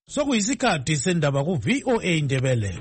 Sokuyisikhathi sendaba ku VOA Indebele.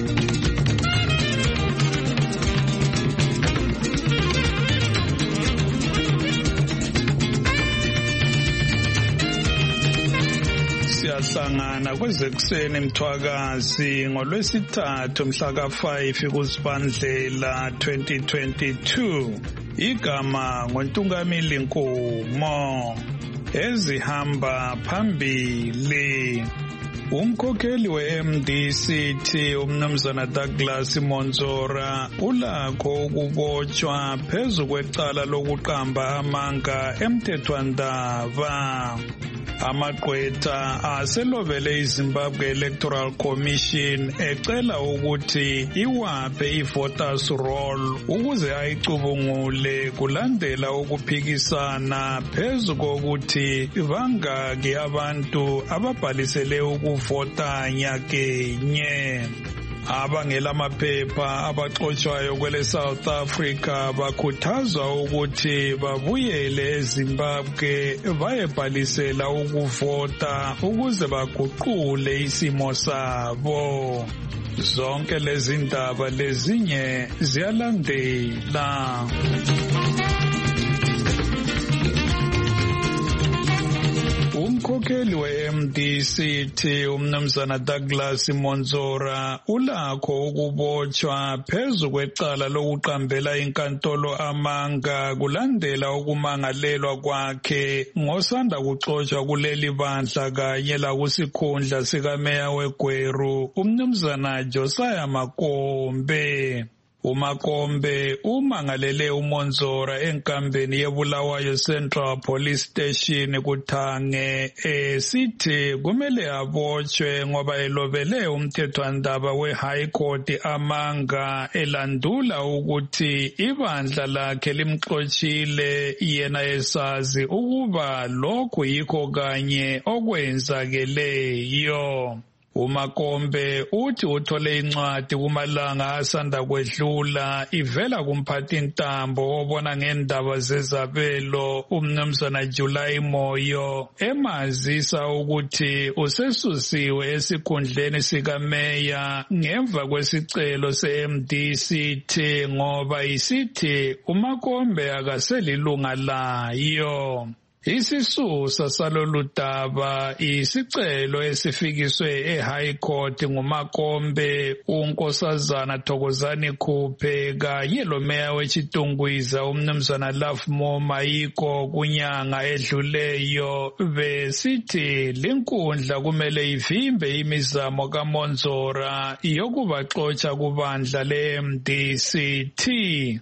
Siyahlangana kwezekuseni Mthwakazi ngolwesithathu mhla ka-5 kuZibandlela 2022. Igama ngoNtungamili Nkomo. Ezihamba phambili. Umkhokheli we-MDC umnumzana Douglas Monzora ulakho ukubotshwa phezu kwecala lokuqamba amanga emthethwandaba. Amagqwetha aselobele iZimbabwe Electoral Commission ecela ukuthi iwaphe i-voters roll ukuze ayicubungule kulandela ukuphikisana phezu kokuthi bangaki abantu ababhalisele ukuvota nyakenye. Abangelamaphepha abaxotshwayo kwele South Africa bakhuthazwa ukuthi babuyele eZimbabwe bayebhalisela ukuvota ukuze baguqule isimo sabo. Zonke lezi ndaba lezinye ziyalandela. Umkhokheli we-MDC umnumzana Douglas Monzora ulakho ukubotshwa phezu kwecala lokuqambela inkantolo amanga kulandela ukumangalelwa kwakhe ngosanda kuxotshwa kuleli bandla kanye lakusikhundla sikameya weGweru umnumzana Josiah Makombe. uMakombe umangalele uMonzora enkambeni yeBulawayo Central Police Station kuThange sithi kumele abotshwe ngoba elobele umthethwandaba weHigh Court amanga elandula ukuthi ibandla lakhe limxotshile yena esazi ukuba lokhu yikho kanye okwenzakeleyo. uMakombe uthi uthole incwadi kumalanga asanda kwedlula ivela kumphathintambo obona ngendaba zezabelo umnumzana July Moyo emazisa ukuthi usesusiwe esikhundleni sikameya ngemva kwesicelo se-MDC ngoba isithi uMakombe akaselilunga layo. Isisusa salolu daba isicelo esifikiswe eHigh Court nguMakombe uNkosazana Thokozani Khuphe kanye lomeya weChitungwiza umnumzana Lafmo Mayiko kunyanga edluleyo besithi linkundla kumele ivimbe imizamo kaMonzora yokubaxotsha kubandla le-MDCT.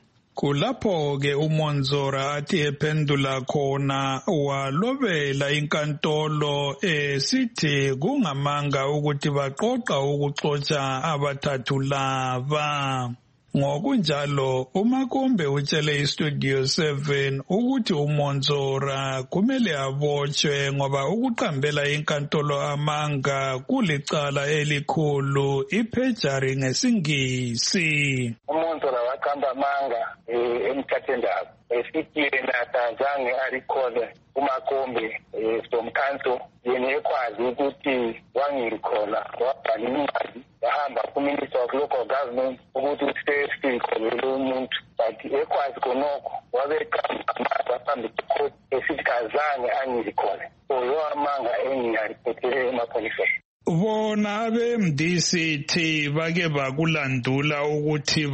Kulapho-ke uMonzora athi ephendula khona walobela inkantolo sithi kungamanga ukuthi baqoqa ukuxotsha abathathu laba. Ngokunjalo uMakombe utshele iStudio 7 ukuthi uMonzora kumele abotshwe ngoba ukuqambela inkantolo amanga kulicala elikhulu iphejari ngesingisi. uMonzora waqamba amanga emthathwandaba esithi yena azange arikhole uMakombe from council yena ekwazi ukuthi wangirikhola wabhala incwadi yahamba ku-Minister of Local Government ukuthi usesikhole umuntu but ekwazi khonokho wabeqamba amanga phambi kwe-court esithi kazange angirikhole so amanga engiyariphethele emapholiseni. Bona abe-MDCT bake bakulandula ukuthi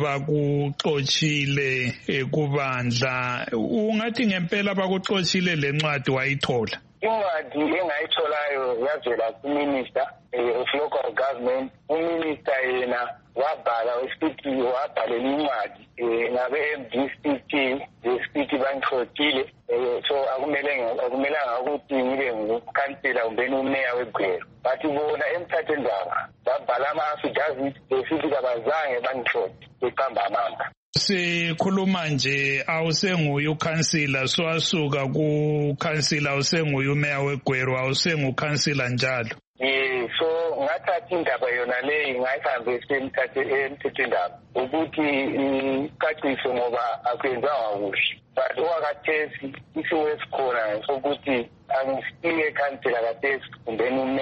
bakuxotshile kubandla. Ungathi ngempela bakuxotshile lencwadi wayithola? Incwadi engayitholayo yavela ku-Minister of Local Government. uMinister yena wabhala wesithi wabhalela incwadi ngabe-MDCT besithi bangixotshile so akumelanga ukuthi ngibe ngukhansila kumbe umeya weGweru. Bathi bona emthathwandaba babhala ama-affidavit besithi kabazange bangixotshe beqamba amanga. Sikhuluma nje awusenguye ukhansila swasuka kukhansila awusenguye umeya weGweru awusengukhansila njalo. So ngathatha indaba yona leyi ngayihambisa emthethwandaba ukuthi icacise ngoba akwenzanga kuhle. But okwakathesi isiwe esikhona sokuthi angisike ekhansila kathesi kumbe umeya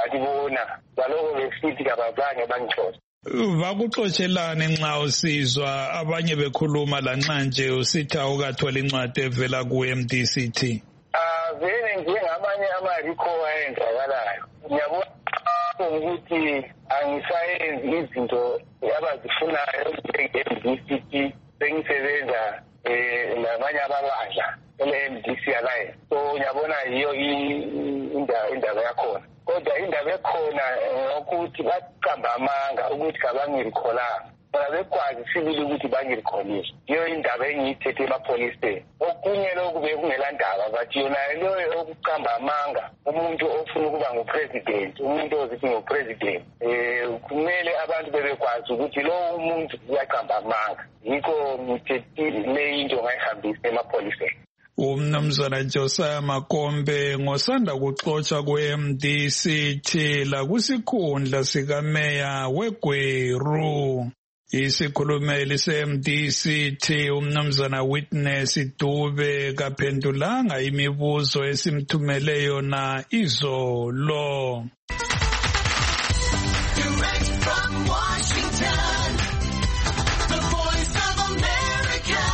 bathi bona baloko besithi kabazange bangixoxe. Bakuxotshelane nxa usizwa abanye bekhuluma lanxa nje usithi awukathola incwadi evela ku-MDCT? Vele njengamanye ama-recall ayenzakalayo. Ngiyabona ukuthi angisayenzi izinto abazifunayo njenge-MDCT sengisebenza namanye ababandla ele-MDC Alliance. So ngiyabona yiyo indaba yakhona. Kodwa indaba ekhona ukuthi baqamba amanga ukuthi kabangirikholanga. Bona bekwazi sibili ukuthi bangirikholile. Yiyo indaba engiyithethe emapholiseni. Okunye lokhu bekungela ndaba bathi yona leyo okuqamba amanga umuntu ofuna ukuba ngupresident, umuntu ozithi ngupresident. Kumele abantu bebekwazi ukuthi lo umuntu uyaqamba amanga. Yikho ngithethe le into ngayihambisa emapholiseni. Umnumzana Josiah Makombe ngosanda kuxoxa kwe-MDCT la kusikhundla sikameya weGweru. Isikhulumeli se-MDCT umnumzana Witness Dube kaphendulanga imibuzo esimthumele yona izolo. Direct from Washington, the Voice of America,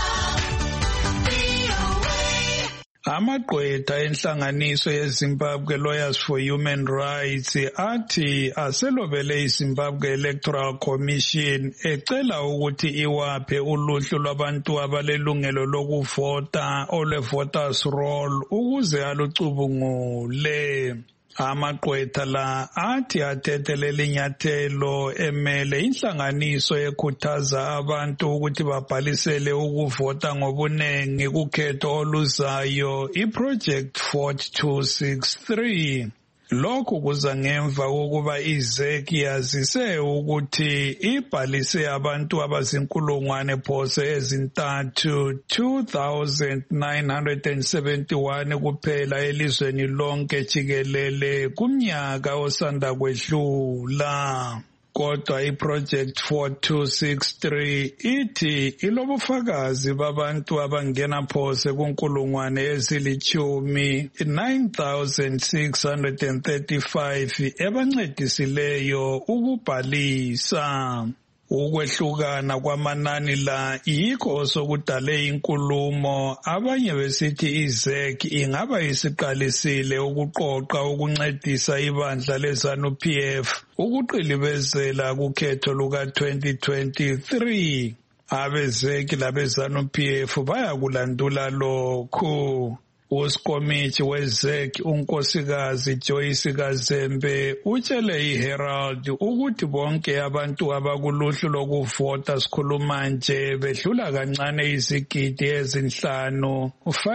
VOA. Amagqwetha enhlanganiso yeZimbabwe Lawyers for Human Rights athi aselobele iZimbabwe Electoral Commission ecela ukuthi iwaphe uluhlu lwabantu abalelungelo lokuvota ole-voters roll ukuze alucubungule. Amagqwetha la athi athethelela inyathelo emele inhlanganiso ekhuthaza abantu ukuthi babhalisele ukuvota ngobunengi kukhetho oluzayo iProject 4263. Lokhu kuza ngemva kokuba iZEC yazise ukuthi ibhalise abantu abazinkulungwane phose ezintathu 2,971 kuphela elizweni lonke jikelele kumnyaka osanda kwedlula. Kodwa iProject 4263 ithi ilobufakazi babantu abangena phose kunkulungwane ezilitshumi 9,635 ebancedisileyo ukubhalisa. Ukwehlukana kwamanani la yikho sokudale inkulumo abanye besithi iZEC ingaba isiqalisile ukuqoqa ukuncedisa ibandla leZANU-PF ukuqilibezela kukhetho luka-2023. AbeZEC labeZANU-PF bayakulandula lokhu. Usikomithi weZEC unkosikazi Joyce Kazembe utshele iHerald ukuthi bonke abantu abakuluhlu lokuvota sikhuluma nje bedlula kancane izigidi ezinhlanu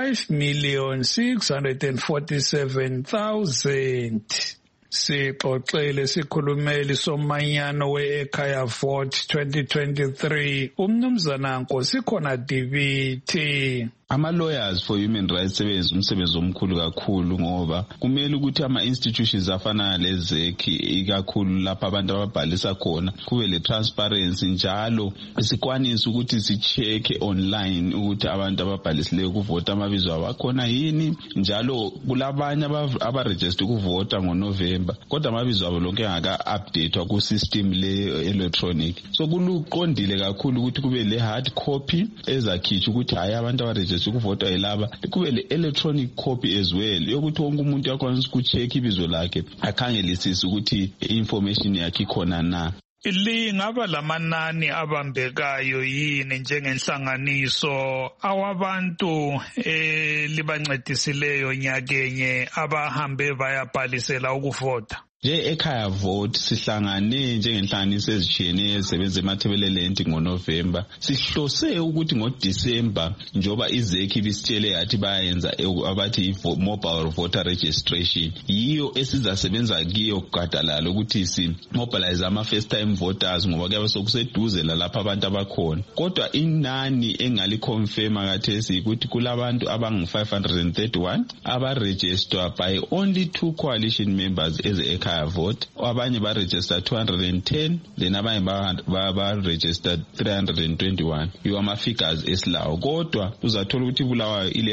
5,647,000. Sixoxele sikhulumeli somanyano we-Ekhaya Vote 2023 umnumzana Nkosikhona Dibithi. Ama-lawyers for human rights sebenza umsebenzi omkhulu kakhulu ngoba kumele ukuthi ama-institutions afana leZEC ikakhulu lapha abantu ababhalisa khona kube le-transparency njalo sikwanise ukuthi si-check online ukuthi abantu ababhalisileyo ukuvota amabizo abo akhona yini, njalo kulabanye abaregister ukuvota ngoNovember kodwa amabizo abo lonke engaka-updatewa ku-system le-electronic. So kuluqondile kakhulu ukuthi kube le-hard copy ezakhitsha ukuthi hayi abantu abaregister ukuvota yilaba, kube le-electronic copy as well yokuthi wonke umuntu yakwanisa ukucheck ibizo lakhe akhangelisise ukuthi i-information yakhe ikhona na. Lingaba lamanani abambekayo yini njengenhlanganiso awabantu libancedisileyo nyakenye abahambe bayabhalisela ukuvota? Ekhaya Vote sihlangane njengenhlanganiso ezitshiyeneyo ezisebenza eMathebeleland ngoNovember. Sihlose ukuthi ngoDisember njoba iZEC ibisitshele yathi bayenza abathi mobile voter registration, yiyo esizasebenza kiyo kugadalala ukuthi si-mobilize ama-first time voters ngoba kuyabe sokuseduze lalapha abantu abakhona. Kodwa inani engaliconfirma kathesi ukuthi kulabantu abangu-531 abaregistered by only 2 coalition members eze-Ekhaya ekhaya vote, abanye ba-register 210, then abanye ba-register 321. Yiwo ama-figures esilawo. Kodwa uzathola ukuthi Bulawayo ile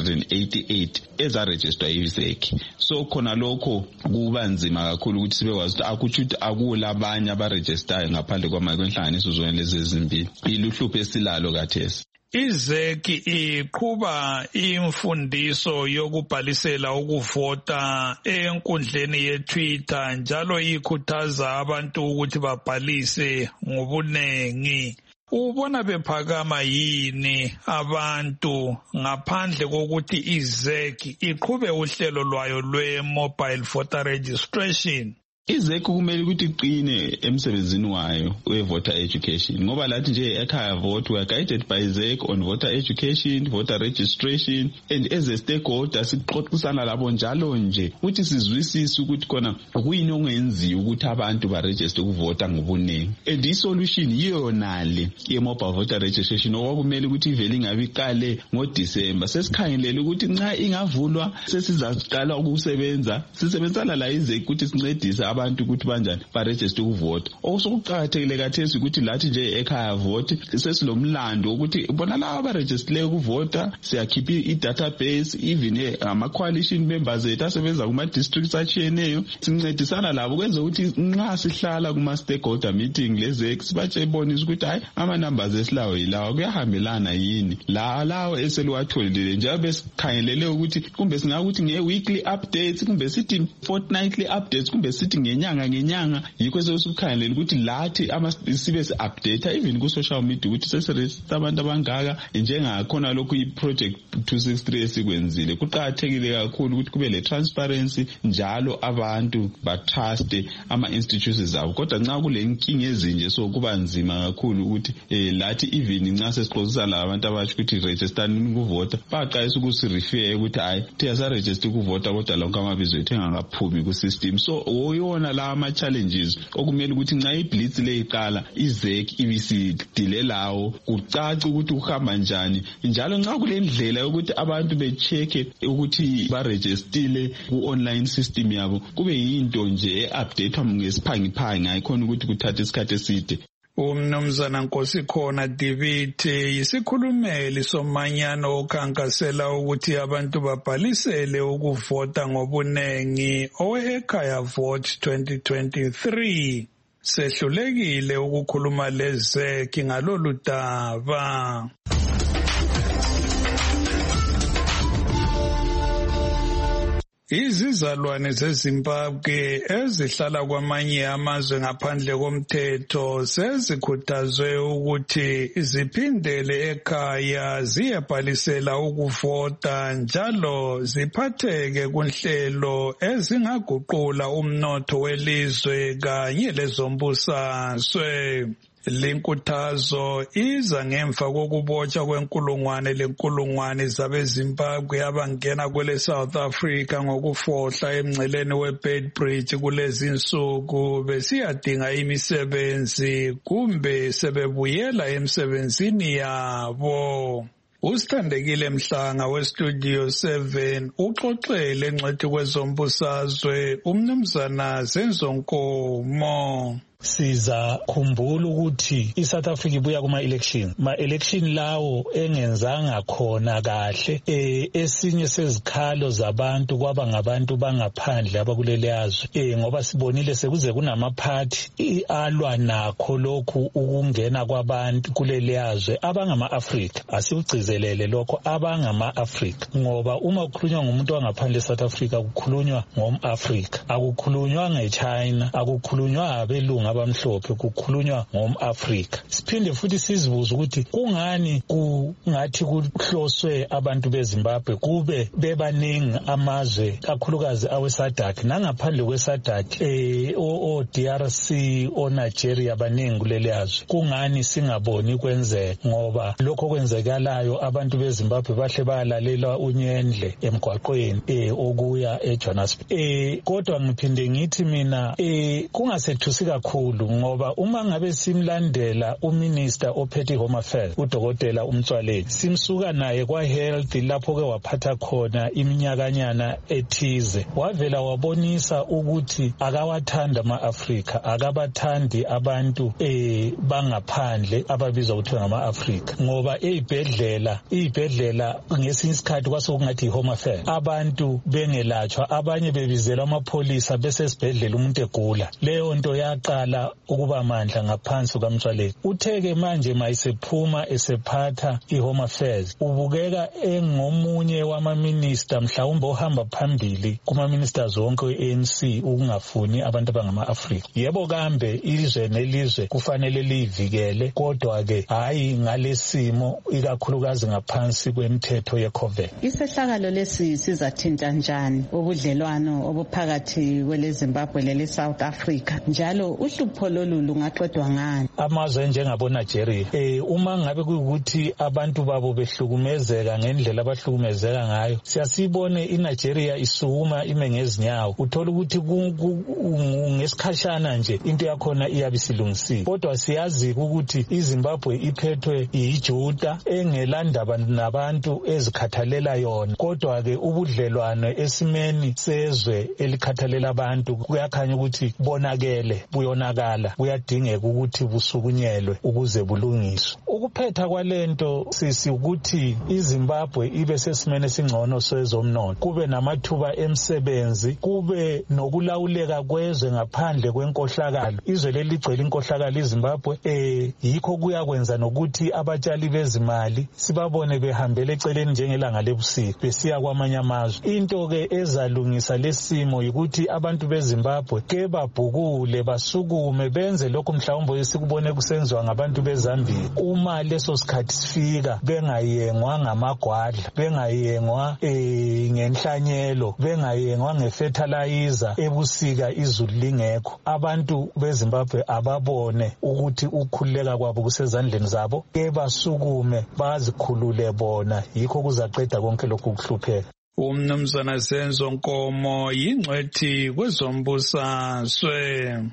588 eza-register izeki. So khona lokho kuba nzima kakhulu ukuthi sibekwazi ukuthi akutsho ukuthi akulabanye abaregistayo ngaphandle kwenhlanganiso zona lezi ezimbili. Iluhlupho esilalo kathesi. IZEC iqhuba imfundiso yokubhalisela ukuvota enkundleni yeTwitter njalo ikhuthaza abantu ukuthi babhalise ngobunengi. Ubona bephakama yini abantu ngaphandle kokuthi iZEC iqhube uhlelo lwayo lwe-mobile voter registration? IZEC kumele ukuthi iqine emsebenzini wayo we-voter education ngoba lathi nje ekhaya vote we are guided by ZEC on voter education, voter registration, and as a stakeholder sixoxisana labo njalo nje ukuthi sizwisise ukuthi khona kuyini ongenziwa ukuthi abantu baregister ukuvota ngobunengi. And isolution yiyonale ye-mobile voter registration okumele ukuthi ivele ingabi iqale ngoDisemba. Sesikhangelele ukuthi nxa ingavulwa sesizaqala ukusebenza, sisebenzana la iZEC ukuthi sincedise abantu ukuthi banjani baregister ukuvota. Osokuqhakathekile kathesi ukuthi lathi nje ekhaya vote sesilomlando ukuthi bona laba abaregister ukuvota siyakhipha i-database even ama-coalition members ethu asebenza kuma-districts atshiyeneyo sincedisana labo kwenza ukuthi nxa sihlala kuma-stakeholder meeting leZEC sibatshebonisa ukuthi hayi ama-numbers esilawo yilawa kuyahambelana yini lawo eseliwatholile njalo besikhangelele ukuthi kumbe singakuthi nge-weekly updates kumbe sithi fortnightly updates kumbe sithi ngenyanga yikho sesikhangelela ukuthi lathi sibe si-update even ku-social media ukuthi sesiregister abantu abangaka njengakhona lokhu i-project 263 esikwenzile. Kuqakathekile kakhulu ukuthi kube le-transparency njalo abantu batruste ama-institutions abo. Kodwa nxa kule nkinga ezinje so kuba nzima kakhulu ukuthi lathi even nxa sesixoxisana labantu abatsho ukuthi registerani ukuvota baqalisa ukusirefer ukuthi hayi siyasaregister ukuvota kodwa lonke amabizo ethu engakaphumi ku-system. So oyona la ama-challenges okumele ukuthi nxa iblitz le iqala iZEC ibisidile lawo kucace ukuthi uhamba njani njalo nxa kule ndlela yokuthi abantu becheke ukuthi barejistile ku-online system yabo kube yinto nje e-updatewa ngesiphangiphangi ayikhona ukuthi kuthathe isikhathi eside. Umnumzana Nkosikhona David yisikhulumeli somanyano okhankasela ukuthi abantu babhalisele ukuvota ngobunengi owe-Ekhaya Vote 2023. Sehlulekile ukukhuluma leZEC ngalolu daba. Izizalwane zeZimbabwe ezihlala kwamanye amazwe ngaphandle komthetho sezikhuthazwe ukuthi ziphindele ekhaya ziyebhalisela ukuvota njalo ziphatheke kunhlelo ezingaguqula umnotho welizwe kanye lezombusazwe. Lenkuthazo iza ngemva kokubotshwa kwenkulungwane zabeZimbabwe abangena kwele South Africa ngokufohla emngceleni weBedbridge kulezi insuku besiyadinga imisebenzi kumbe sebebuyela emsebenzini yabo. Usithandekile Mhlanga weStudio 7 uxoxele engcwethi kwezombusazwe umnumzana Zenzonkomo. Siza khumbula ukuthi iSouth Africa ibuya kuma-election ma-election lawo engenzanga khona kahle esinye sezikhalo zabantu kwaba ngabantu bangaphandle abakuleli yazwe ngoba sibonile sekuze kunamaphathi alwa nakho lokhu ukungena kwabantu kuleli yazwe abangama-Afrika asikucizelele lokho abangama-Afrika ngoba uma kukhulunywa ngumuntu wangaphandle eSouth Africa kukhulunywa ngom-Afrika akukhulunywa ngeChina akukhulunywa abelungu abamhlophe kukhulunywa ngom-Afrika. Siphinde futhi sizibuza ukuthi kungani kungathi kuhloswe abantu beZimbabwe kube bebaningi amazwe kakhulukazi awe-SADC nangaphandle kwe-SADC o-DRC o-Nigeria baningi kuleli yazwe. Kungani singaboni kwenzeka ngoba lokho kwenzekalayo abantu beZimbabwe bahle bayalalela unyendle emgwaqweni okuya eJohannesburg. Kodwa ngiphinde ngithi mina kungasethusi kakhulu kakhulu ngoba uma ngabe simlandela uminister ophethe Home Affairs udokotela uMtswaleni simsuka naye kwa health lapho ke waphatha khona iminyakanyana ethize wavela wabonisa ukuthi akawathanda ama-Afrika akabathandi abantu bangaphandle ababizwa ukuthi ngama-Afrika ngoba iy'bhedlela ngesinye isikhathi kwasokungathi i-Home Affairs abantu bengelatshwa abanye bebizelwa amapholisa besesibhedlela umuntu egula leyo nto yaqala ukuba mandla ngaphansi kukaMtswaleni utheke manje mayisephuma esephatha i-Home Affairs ubukeka engomunye wama-minister mhlawumbe ohamba phambili kuma-ministers wonke we-ANC ukungafuni abantu abangama-Afrika yebo kambe ilizwe nelizwe kufanele liyivikele kodwa-ke hhayi ngalesimo ikakhulukazi ngaphansi kwemithetho ye-COVID. Isehlakalo lesi sizathinta njani ubudlelwano obuphakathi kweleZimbabwe lele-South Africa njalo uhlupho lolu lungaqedwa ngani? Amazwe njengabo-Nigeria uma ngabe kuyukuthi abantu babo behlukumezeka ngendlela abahlukumezeka ngayo siyasibone iNigeria isukuma ime ngezinyawo uthola ukuthi ngesikhashana nje into yakhona iyabe isilungisiwe kodwa siyazi ukuthi iZimbabwe iphethwe yijuda engelandaba nabantu ezikhathalela yona kodwa-ke ubudlelwano esimeni sezwe elikhathalela abantu kuyakhanya ukuthi buyonakala buyadingeka ukuthi busukunyelwe ukuze bulungiswe. Ukuphetha kwalento ukuthi iZimbabwe ibe sesimene esingcono sezomnotho kube namathuba emsebenzi kube nokulawuleka kwezwe ngaphandle kwenkohlakalo izwe leli ligcwele inkohlakalo iZimbabwe yikho kuyakwenza nokuthi abatshali bezimali sibabone behambele eceleni njengelanga lebusika besiya kwamanye amazwe. Into-ke ezalungisa lesimo yikuthi abantu beZimbabwe ke babhukule basukume benze lokho mhlawumbe sikubone kusenziwa ngabantu beZambia uma leso sikhathi sifika bengayengwa ngamagwadla bengayengwa ngenhlanyelo bengayengwa ngefertilizer ebusika izulu lingekho abantu beZimbabwe ababone ukuthi ukukhululeka kwabo kusezandleni zabo ke basukume bazikhulule bona yikho kuzaqeda konke lokhu kuhlupheka. Umnumzana Senzo Nkomo yingcwethi kwezombusazwe.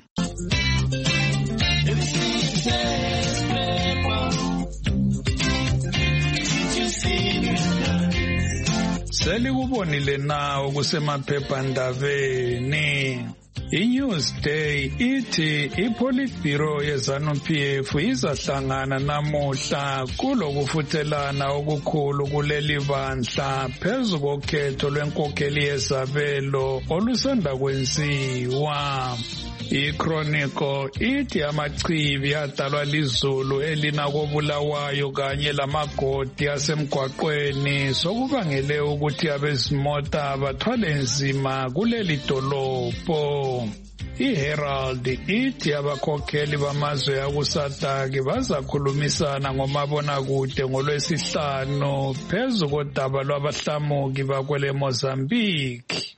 Selikubonile nawo kusemaphephandabeni. I-Newsday ithi iPolitburo yeZANU-PF izahlangana namuhla kulokufuthelana okukhulu kuleli bandla phezu kokhetho lwenkokheli yezabelo olusanda kwenziwa. I-Chronicle ithi amachibi adalwa lizulu elina kobulawayo kanye lamagodi asemgwaqweni sokubangele ukuthi abezimota bathwale nzima kuleli dolobho. I-Herald ithi abakhokheli bamazwe akusadaki bazakhulumisana ngomabonakude ngolwesihlanu phezu kodaba lwabahlamuki bakwele Mozambique.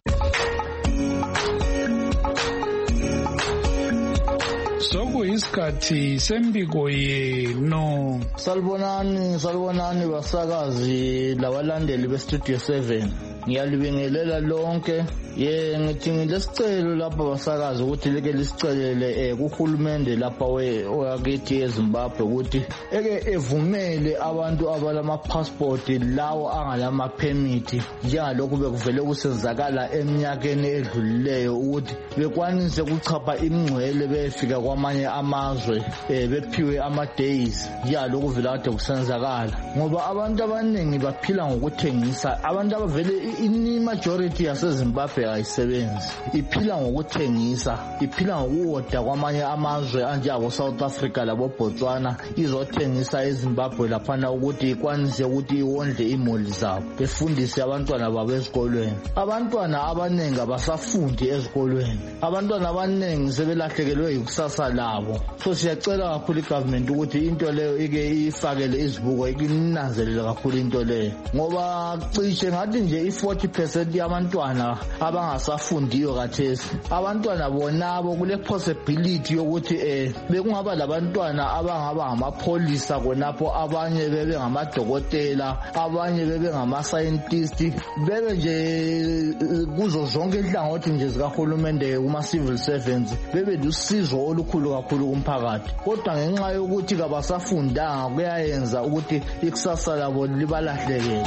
Sokuyisikhathi sembiko yenu. Salibonani basakazi labalandeli beStudio 7. Ngiyalibingelela lonke. Ngithi ngilesicelo lapha basakazi ukuthi leke lisicelele kuhulumende lapha wakithi eZimbabwe ukuthi evumele abantu abalama passport lawo angalama permit njengalokhu bekuvele kusenzakala eminyakeni edlulileyo ukuthi bekwanise ukuchapha imingcwele befika kwamanye amazwe bephiwe ama days njengalokhu vele kade kusenzakala ngoba abantu abaningi baphila ngokuthengisa abantu abavele majority yaseZimbabwe ayisebenzi iphila ngokuthengisa iphila ngokuwoda kwamanye amazwe anjengabo South Africa labo Botswana izothengisa eZimbabwe laphana ukuthi ikwanise ukuthi iwondle imoli zabo befundise abantwana babo ezikolweni. Abantwana abanengi abasafundi ezikolweni abantwana abanengi sebelahlekelwe yikusasa labo so siyacela kakhulu igovernment ukuthi into leyo ike ifakele izibuko ikinanzelele kakhulu into leyo ngoba cishe ngathi nje i-40% yabantwana abangasafundiyo kathesi. Abantwana bonabo kule possibility yokuthi bekungaba labantwana abangaba ngamapholisa konapho, abanye bebe ngamadokotela, abanye bebe ngama-scientist, bebe nje kuzo zonke inhlangothi nje zikahulumende kuma-civil servants, bebe lusizo olukhulu kakhulu kumphakathi. Kodwa ngenxa yokuthi kabasafundanga kuyayenza ukuthi ikusasa labo libalahlekele.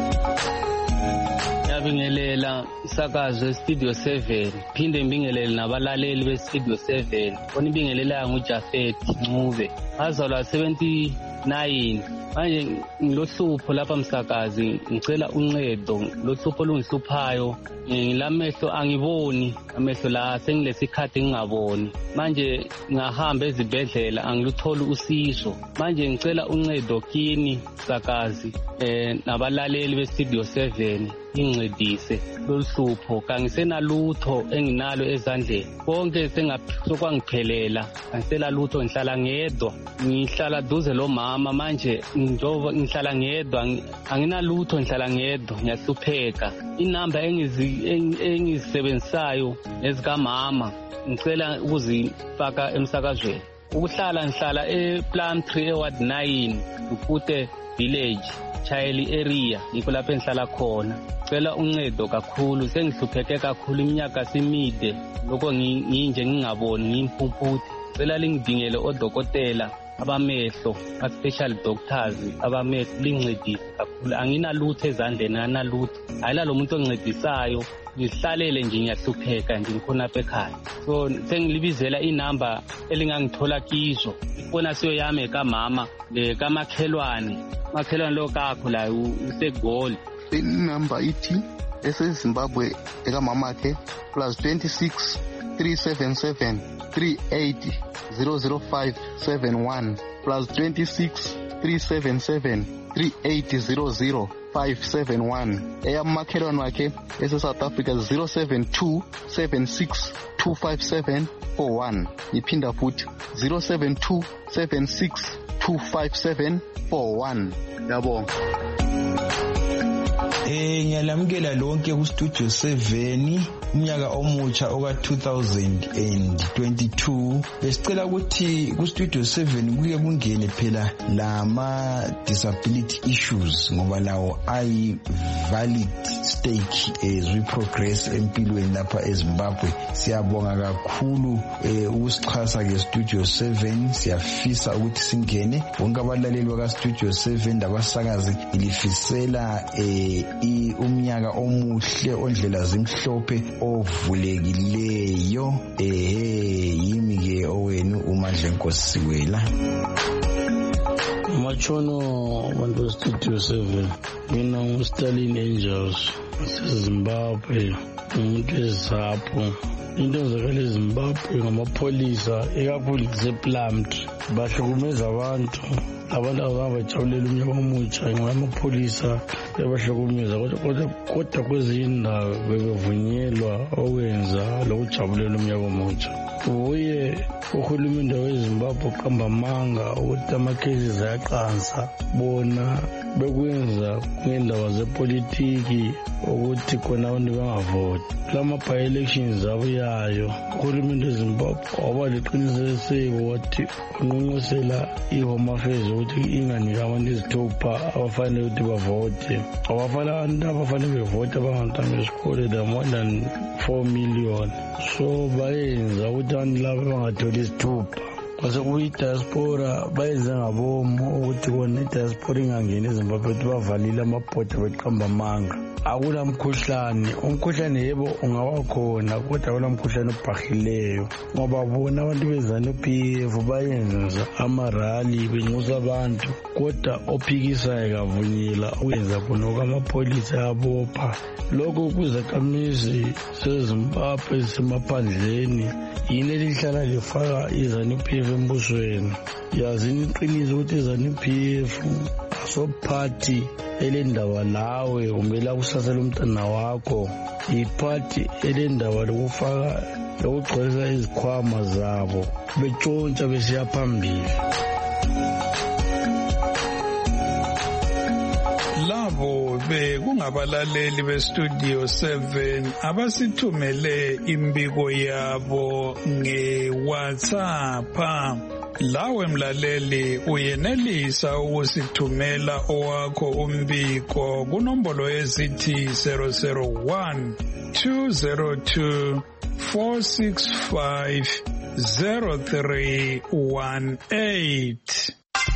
Ngiyabingelela isakazo eStudio 7, phinde ngibingelele nabalaleli beStudio 7. Khona ibingelela nguJafet Ncube. Ngazalwa 79. Manje ngilohlupho lapha msakazi, ngicela uncedo. Lohlupho olungihluphayo, ngilamehlo angiboni, amehlo la sengilesikhathi ngingaboni. Manje ngahamba ezibhedlela angiluthola usizo. Manje ngicela uncedo kini msakazi nabalaleli beStudio 7. Incedise loluhlupho, kangisenalutho enginalo ezandleni, konke sokwangiphelela, angisela lutho, ngihlala ngedwa, ngihlala duze lo mama. Manje njengoba ngihlala ngedwa, anginalutho, ngihlala ngedwa, ngiyahlupheka. Inamba engizisebenzisayo ezikamama ngicela ukuzifaka emsakazweni. Ukuhlala ngihlala ePlumtree eWard 9 Lupute Village, Chayeli area, yikho lapho engihlala khona. Cela uncedo kakhulu, sengihlupheke kakhulu, iminyaka simide, lokho nginje ngingaboni, ngimphuphuthi. Cela lingidingele odokotela abamehlo, special doctors abamehlo, lincedise kakhulu. Anginalutho ezandleni, anginalutho. Ayila lo muntu ongincedisayo, ngihlalele nje ngiyahlupheka nje ngikhonapha ekhaya. So sengilibizela inamba elingangithola kizo. Ifona siyo yami ekamama, kamakhelwane. Makhelwane lo kakho la useGoli. Inamba ithi eseZimbabwe ekamama ke +26 377 38 00571 +26 377 38 00571. Eyamakhelwane wakhe ese-South Africa 072 76 257 41. Iphinda futhi 072 76 257 41. Yabonga. Ngiyalamukela lonke kuStudio 7 umnyaka omutsha oka-2022. Besicela ukuthi kuStudio 7 kuke kungene phela lama disability issues ngoba lawo ayi valid stake as we progress empilweni lapha eZimbabwe. Siyabonga kakhulu ukusixhasa ke Studio 7. Siyafisa ukuthi singene. Bonke abalaleli bakaStudio 7 labasakazi ilifisela umnyaka omuhle ondlela zimhlophe ovulekileyo. Yimi ke owenu uMandlenkosi Siwela. Machono abantu beStudio 7, mina nguStalin Angels waseZimbabwe, umuntu wezapho. Into ezakala eZimbabwe ngamapholisa ekakhulu zePlumtree bahlukumeza abantu abajabulela umnyaka omutsha ngamapholisa ebahlukumeza, kodwa kwezinye indawo bebevunyelwa okwenza lokujabulela umnyaka omutsha. Uye uhulumende weZimbabwe uqamba amanga ukuthi amakhesi ayaqansa, bona bekwenza ngendaba zepolitiki ukuthi khona abantu bangavoti. Lama by-elections abuyayo, uhulumende weZimbabwe waba leqiniseko wathi unqunqusela i-Home Affairs ukuthi inganika abantu izithupha abafanele ukuthi bavote. Abafana abantu abafanele bevote abangantanga besikole more than 4 million. So bayenza ukuthi abantu laba bangatholi izithupha. Kwase kuyi-diaspora bayenze ngabomu ukuthi kona i-diaspora ingangeni eZimbabwe ukuthi bavalile amabhoda beqamba amanga. Akulamkhuhlane, umkhuhlane yebo ungaba khona kodwa akulamkhuhlane obhahileyo ngoba bona abantu beZANU-PF bayenza amarali benxusa abantu, kodwa ophikisayo kavunyela ukwenza khona okamapholisa yabopha. Lokho kuzakhamizi seZimbabwe ezisemaphandleni yini elihlala lifaka iZANU-PF embusweni. Yazini iqiniso ukuthi iZANU-PF asophathi elendaba lawe umela kusasela umntana wakho, iphathi elendaba lokufaka lokugcwalisa izikhwama zabo betshontsha besiya phambili. Labo ngabalaleli bestudio 7 abasithumele imbiko yabo nge-WhatsApp. Lawe mlaleli uyenelisa ukusithumela owakho umbiko kunombolo ezithi 001 202 465 0318.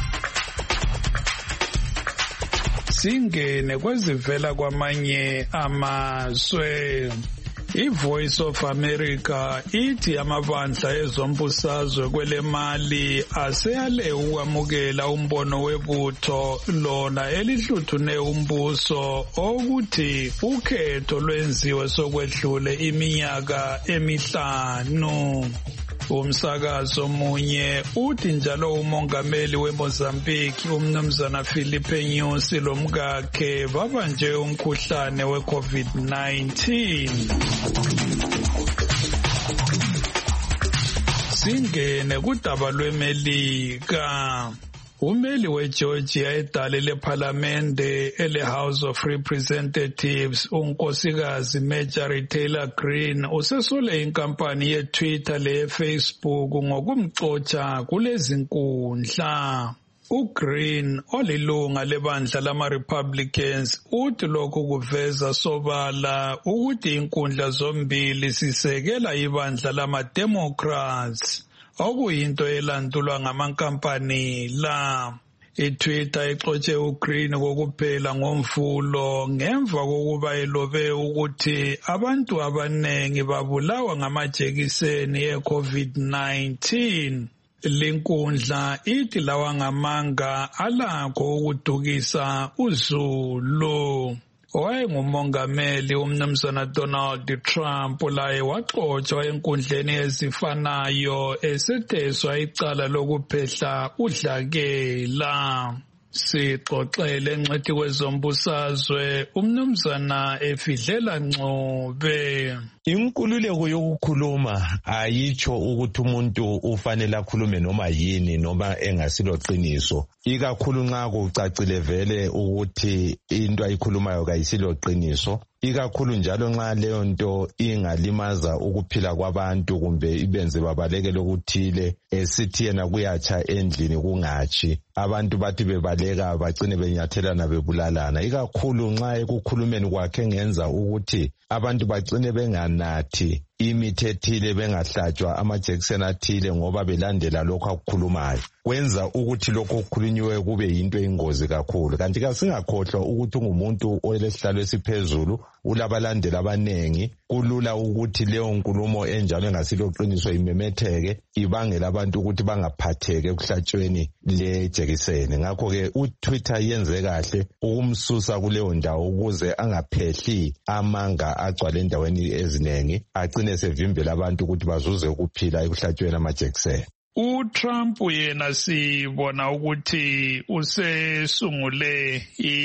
Singene kwezivela kwamanye amazwe. I-Voice of America ithi amabandla ezombusazwe kwele mali aseyale ukwamukela umbono webutho lona elihluthune umbuso okuthi ukhetho lwenziwe sokwedlule iminyaka emihlanu. Umsakazo munye uthi njalo umongameli weMozambique umnumzana Filipe Nyusi lomkakhe babanje umkhuhlane we-COVID-19. Singene kudaba lweMelika. Umeli weGeorgia edale lePhalamende ele-House of Representatives unkosikazi Marjorie Taylor Greene usesole inkampani ye-Twitter leye-Facebook ngokumxotsha kulezinkundla. uGreene olilunga lebandla lama-Republicans uthi lokhu kuveza sobala ukuthi inkundla zombili sisekela ibandla lama-Democrats. Okuyinto elandulwa ngamankampani la. iTwitter ixotshe uGreene kokuphela ngoMvulo ngemva kokuba elobe ukuthi abantu abanengi babulawa ngamajekiseni e-COVID-19. Linkundla ithi lawa ngamanga alakho ukudukisa uzulu. Wayengumongameli umnumzana Donald Trump laye waxotshwa enkundleni ezifanayo esetheswa icala lokuphehla udlakela. Sixoxele ngcwethi kwezombusazwe umnumzana Efidlela Ncube. Inkululeko yokukhuluma ayitsho ukuthi umuntu ufanele akhulume noma yini noma engasilo qiniso. Ikakhulu nxa kucacile vele ukuthi into ayikhulumayo kayisilo qiniso. Ikakhulu njalo nxa leyo nto ingalimaza ukuphila kwabantu kumbe ibenze babalekele ukuthile esithi yena kuyatsha endlini kungatshi. Abantu bathi bebaleka bagcine benyathelana bebulalana. Ikakhulu nxa ekukhulumeni kwakhe ngenza ukuthi abantu bagcine benganathi imithi ethile bengahlatshwa amajekiseni athile ngoba belandela lokho akukhulumayo. Kwenza ukuthi lokho okukhulunyiwe kube yinto eyingozi kakhulu. Kanti kasingakhohlwa ukuthi ungumuntu olesihlalo esiphezulu ulabalandeli abanengi. Kulula ukuthi leyo nkulumo enjalo engasilo qiniso imemetheke ibangela abantu ukuthi bangaphatheke ekuhlatshweni lejekiseni. Ngakho-ke uTwitter yenze kahle ukumsusa kuleyo ndawo ukuze angaphehli amanga agcwale endaweni ezinengi agcine sevimbela abantu ukuthi bazuze ukuphila ekuhlatshweni amajekiseni. uTrump yena sibona ukuthi usesungule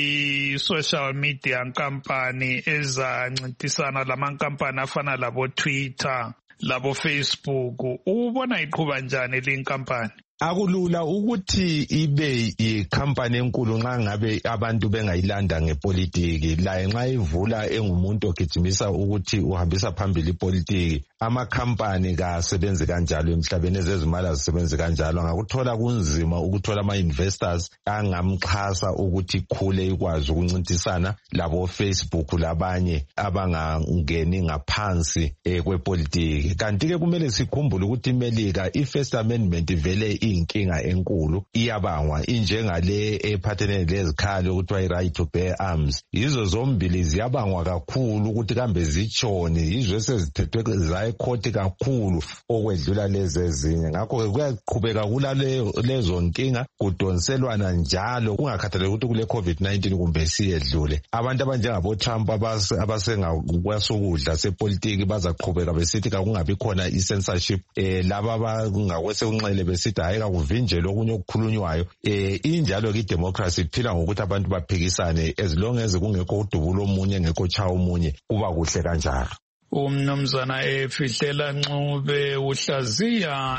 i-social media company ezancintisana lamankampani afana labo Twitter labo Facebook. Ubona iqhuba njani linkampani? Akulula ukuthi ibe ikhampani enkulu nxa ngabe abantu bengayilanda ngepolitiki. Laye nxa ivula engumuntu ogijimisa ukuthi uhambisa phambili ipolitiki, amakhampani kasebenzi kanjalo emhlabeni, ezezimali azisebenzi kanjalo. Ngakuthola kunzima ukuthola ama-investors angamxhasa ukuthi ikhule ikwazi ukuncintisana labo Facebook labanye abangangeni ngaphansi kwepolitiki. Kanti-ke kumele sikhumbule ukuthi iMelika i-First Amendment vele inkinga enkulu iyabangwa injengale ephathelene lezikhali okuthiwa i-right to bear arms. Yizo zombili ziyabangwa kakhulu ukuthi kambe zitshoni, yizo esezithethwe zayekhoti kakhulu okwedlula lezi ezinye. Ngakho-ke kuyaqhubeka lezo nkinga kudonselwana njalo kungakhathaleki ukuthi kule COVID-19 kumbe siyedlule. Abantu abanjengabo Trump abasengakwasukudla sepolitiki bazaqhubeka besithi kakungabi khona i-censorship. Laba abangakwesekunxele besithi hayi kakuvinjelwe okunye okukhulunywayo. Injalo ke idemocracy iphila ngokuthi abantu baphikisane, as long as kungekho udubula omunye ngekho tshaya omunye kuba kuhle kanjalo. Umnumzana Efidlela Ncube uhlaziya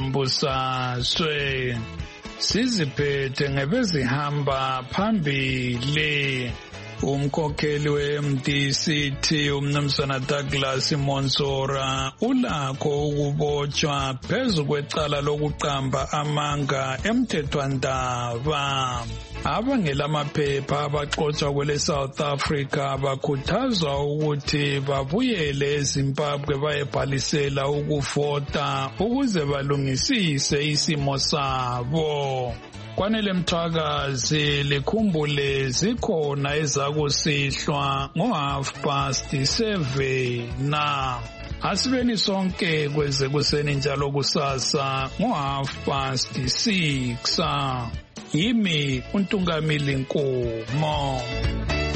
ezombusazwe. Siziphethe ngebezihamba phambili. Umkhokheli we-MDC umnumzana Douglas Monsora ulakho ukubotshwa phezu kwecala lokuqamba amanga emthethwandaba. Abangelamaphepha abaxotshwa kwele South Africa bakhuthazwa ukuthi babuyele eZimbabwe bayebhalisela ukuvota ukuze balungisise isimo sabo. Kwanele Mthwakazi likhumbule zikhona ezakusihlwa ngo7:30 na. Asibeni sonke kweze kuseni njalo kusasa ngo6:30. Yimi uNtungamili Nkomo.